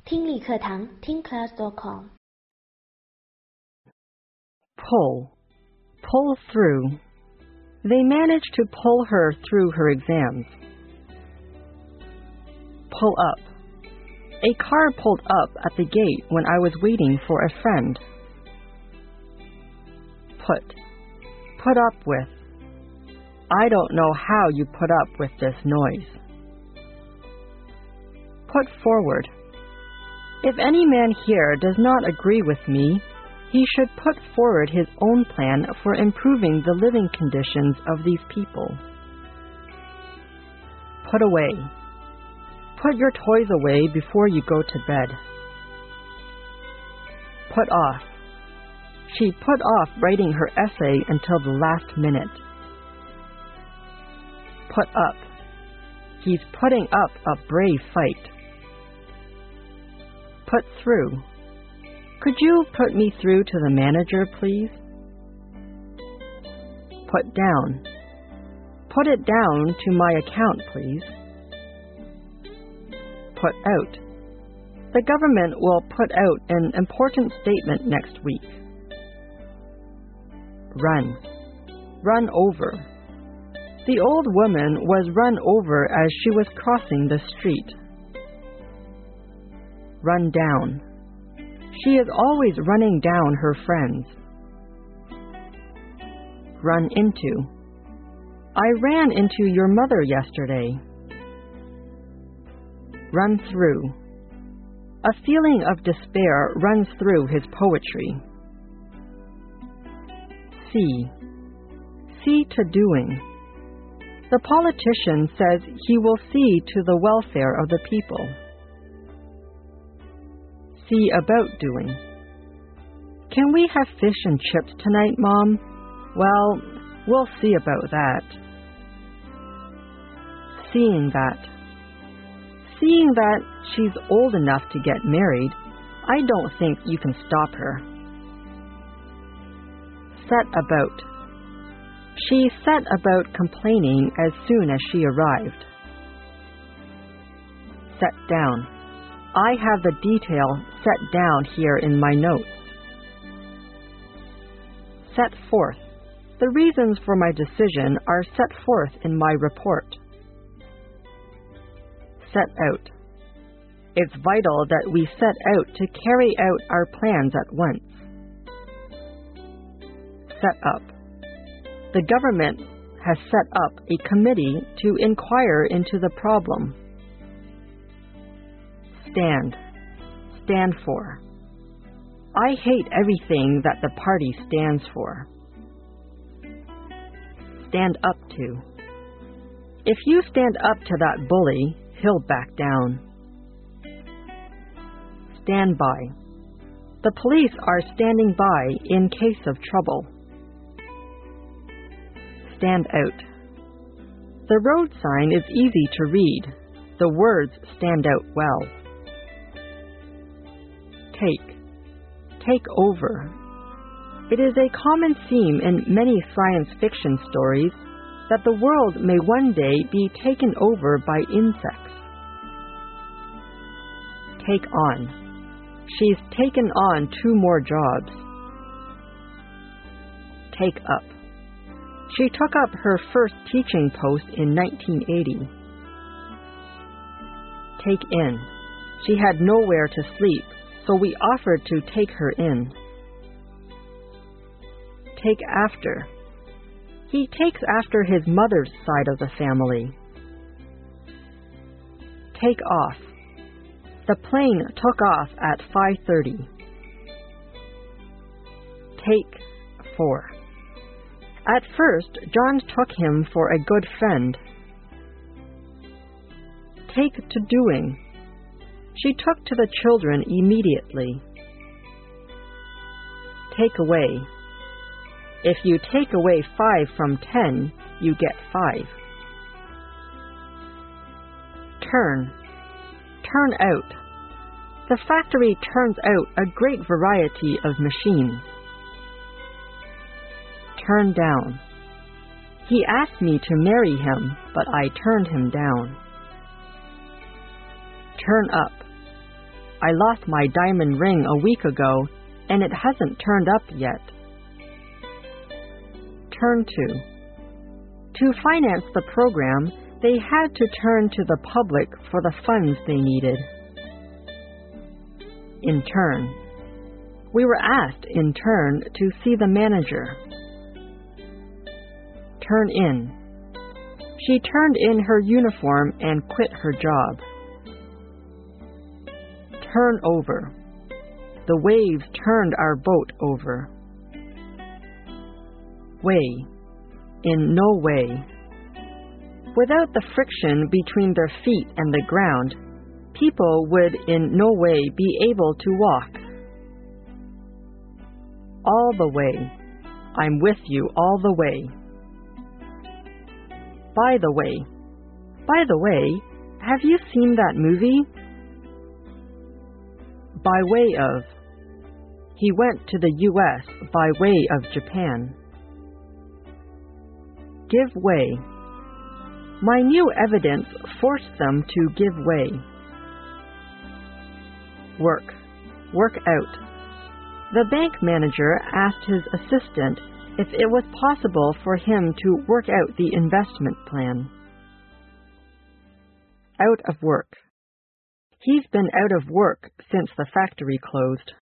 听力课堂听 class.com Pull through. They managed to pull her through her exams. Pull up. A car pulled up at the gate when I was waiting for a friend. Put up with. I don't know how you put up with this noise. Put forward. If any man here does not agree with me, he should put forward his own plan for improving the living conditions of these people. Put away. Put your toys away before you go to bed. Put off. She put off writing her essay until the last minute. Put up. He's putting up a brave fight. Put through. Could you put me through to the manager, please? Put down. Put it down to my account, please. Put out. The government will put out an important statement next week. Run. Run over. The old woman was run over as she was crossing the street. Run down. She is always running down her friends. Run into. I ran into your mother yesterday. Run through. A feeling of despair runs through his poetry. See to doing. The politician says he will see to the welfare of the people. See about doing. Can we have fish and chips tonight, Mom? Well, we'll see about that. Seeing that. Seeing that she's old enough to get married, I don't think you can stop her. Set about. She set about complaining as soon as she arrived. Set down. I have the detail set down here in my notes. Set forth. The reasons for my decision are set forth in my report. Set out. It's vital that we set out to carry out our plans at once. Set up. The government has set up a committee to inquire into the problem. Stand for. I hate everything that the party stands for. Stand up to. If you stand up to that bully, he'll back down. Stand by. The police are standing by in case of trouble. Stand out. The road sign is easy to read. The words stand out well. Take over. It is a common theme in many science fiction stories that the world may one day be taken over by insects. Take on. She's taken on 2 more jobs. Take up. She took up her first teaching post in 1980. Take in. She had nowhere to sleep, so we offered to take her in. Take after. He takes after his mother's side of the family. Take off. The plane took off at 5:30. Take for. At first, John took him for a good friend. Take to doing. She took to the children immediately. Take away. If you take away 5 from 10, you get 5. Turn. Turn out. The factory turns out a great variety of machines. Turn down. He asked me to marry him, but I turned him down. Turn up. I lost my diamond ring a week ago, and it hasn't turned up yet. Turn 2. To finance the program, they had to turn to the public for the funds they needed. Intern. We were asked in turn to see the manager. Turn in. She turned in her uniform and quit her job. Turn over. The waves turned our boat over. Way. In no way. Without the friction between their feet and the ground, people would in no way be able to walk. All the way. I'm with you all the way. By the way. By the way, have you seen that movie? By way of. He went to the U.S. by way of Japan. Give way. My new evidence forced them to give way. Work. Work out. The bank manager asked his assistant if it was possible for him to work out the investment plan. Out of work. He's been out of work since the factory closed.